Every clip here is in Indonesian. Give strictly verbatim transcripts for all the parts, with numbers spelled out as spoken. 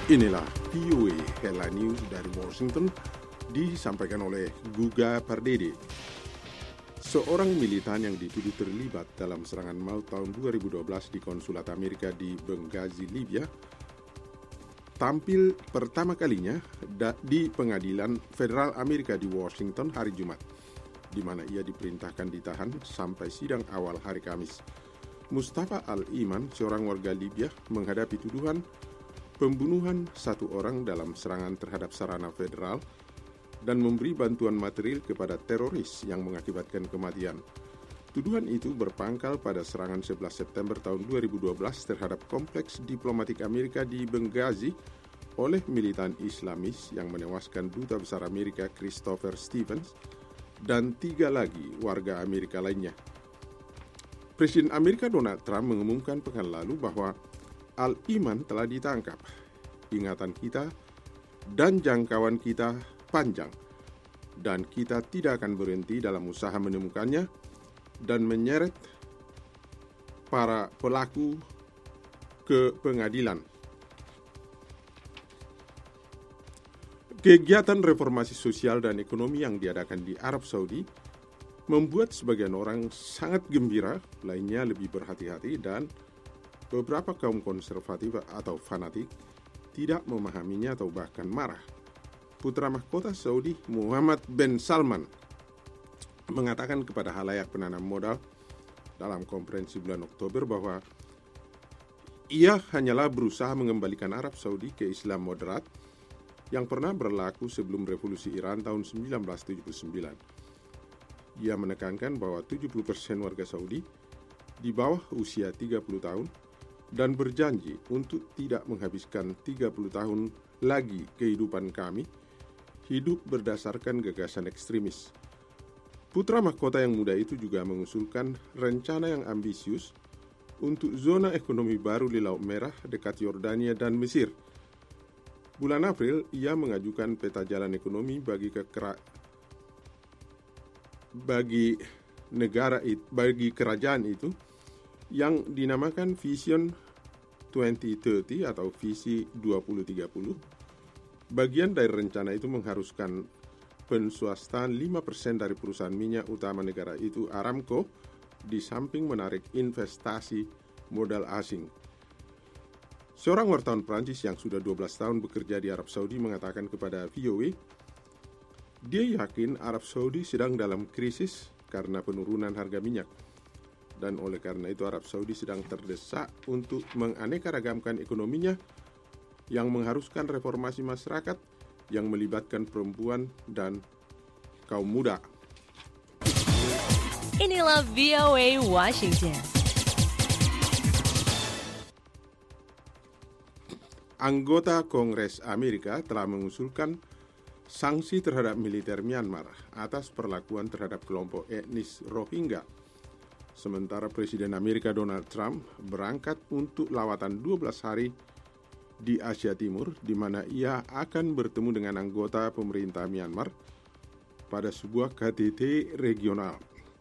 Inilah V O A Headline News dari Washington, disampaikan oleh Guga Pardede. Seorang militan yang dituduh terlibat dalam serangan maut tahun dua ribu dua belas di konsulat Amerika di Benghazi, Libya, tampil pertama kalinya di pengadilan federal Amerika di Washington hari Jumat, di mana ia diperintahkan ditahan sampai sidang awal hari Kamis. Mustafa Al-Iman, seorang warga Libya, menghadapi tuduhan pembunuhan satu orang dalam serangan terhadap sarana federal dan memberi bantuan material kepada teroris yang mengakibatkan kematian. Tuduhan itu berpangkal pada serangan sebelas September tahun dua ribu dua belas terhadap kompleks diplomatik Amerika di Benghazi oleh militan Islamis yang menewaskan Duta Besar Amerika Christopher Stevens dan tiga lagi warga Amerika lainnya. Presiden Amerika Donald Trump mengumumkan pekan lalu bahwa Al-Iman telah ditangkap. Ingatan kita dan jangkauan kita panjang, dan kita tidak akan berhenti dalam usaha menemukannya dan menyeret para pelaku ke pengadilan. Kegiatan reformasi sosial dan ekonomi yang diadakan di Arab Saudi membuat sebagian orang sangat gembira, lainnya lebih berhati-hati, dan beberapa kaum konservatif atau fanatik tidak memahaminya atau bahkan marah. Putra mahkota Saudi Muhammad bin Salman mengatakan kepada halayak penanam modal dalam konferensi bulan Oktober bahwa ia hanyalah berusaha mengembalikan Arab Saudi ke Islam moderat yang pernah berlaku sebelum revolusi Iran tahun seribu sembilan ratus tujuh puluh sembilan. Ia menekankan bahwa tujuh puluh persen warga Saudi di bawah usia tiga puluh tahun dan berjanji untuk tidak menghabiskan tiga puluh tahun lagi kehidupan kami hidup berdasarkan gagasan ekstremis. Putra mahkota yang muda itu juga mengusulkan rencana yang ambisius untuk zona ekonomi baru di Laut Merah dekat Yordania dan Mesir. Bulan April, ia mengajukan peta jalan ekonomi bagi kekera bagi negara itu, bagi kerajaan itu yang dinamakan Vision dua ribu tiga puluh atau Visi dua ribu tiga puluh. Bagian dari rencana itu mengharuskan penswastaan lima persen dari perusahaan minyak utama negara itu, Aramco, di samping menarik investasi modal asing. Seorang wartawan Prancis yang sudah dua belas tahun bekerja di Arab Saudi mengatakan kepada V O A, dia yakin Arab Saudi sedang dalam krisis karena penurunan harga minyak. Dan oleh karena itu Arab Saudi sedang terdesak untuk menganeka-ragamkan ekonominya yang mengharuskan reformasi masyarakat yang melibatkan perempuan dan kaum muda. Inilah V O A Washington. Anggota Kongres Amerika telah mengusulkan sanksi terhadap militer Myanmar atas perlakuan terhadap kelompok etnis Rohingya. Sementara Presiden Amerika Donald Trump berangkat untuk lawatan dua belas hari di Asia Timur, di mana ia akan bertemu dengan anggota pemerintah Myanmar pada sebuah K T T regional.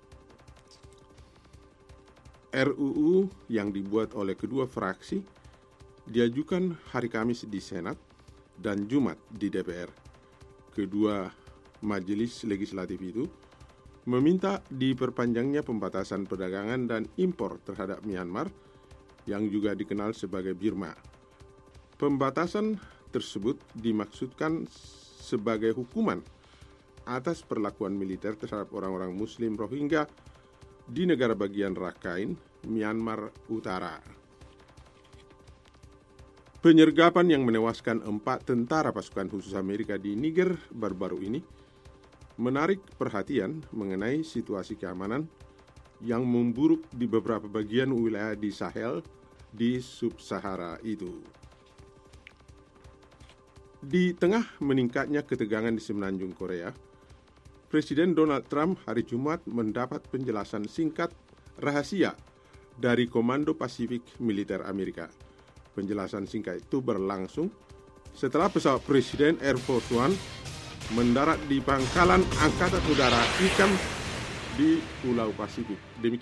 R U U yang dibuat oleh kedua fraksi diajukan hari Kamis di Senat dan Jumat di D P R. Kedua majelis legislatif itu meminta diperpanjangnya pembatasan perdagangan dan impor terhadap Myanmar yang juga dikenal sebagai Burma. Pembatasan tersebut dimaksudkan sebagai hukuman atas perlakuan militer terhadap orang-orang Muslim Rohingya di negara bagian Rakhine, Myanmar Utara. Penyergapan yang menewaskan empat tentara pasukan khusus Amerika di Niger baru-baru ini menarik perhatian mengenai situasi keamanan yang memburuk di beberapa bagian wilayah di Sahel di Sub-Sahara itu. Di tengah meningkatnya ketegangan di semenanjung Korea, Presiden Donald Trump hari Jumat mendapat penjelasan singkat rahasia dari Komando Pasifik Militer Amerika. Penjelasan singkat itu berlangsung setelah pesawat Presiden Air Force One mendarat di pangkalan Angkatan Udara I C A M di Pulau Pasifik. Demikian